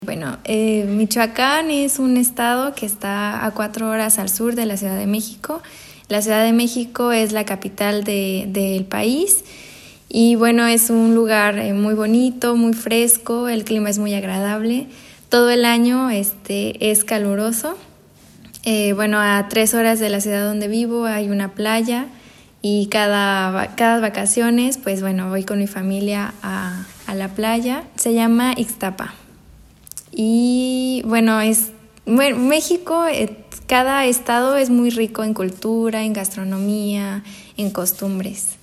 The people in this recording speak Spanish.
Bueno, Michoacán es un estado que está a 4 horas al sur de la Ciudad de México. La Ciudad de México es la capital del país y bueno, es un lugar muy bonito, muy fresco, el clima es muy agradable. Todo el año es caluroso. Bueno, a 3 horas de la ciudad donde vivo hay una playa y cada vacaciones, pues bueno, voy con mi familia a la playa. Se llama Ixtapa. Y bueno, México, cada estado es muy rico en cultura, en gastronomía, en costumbres.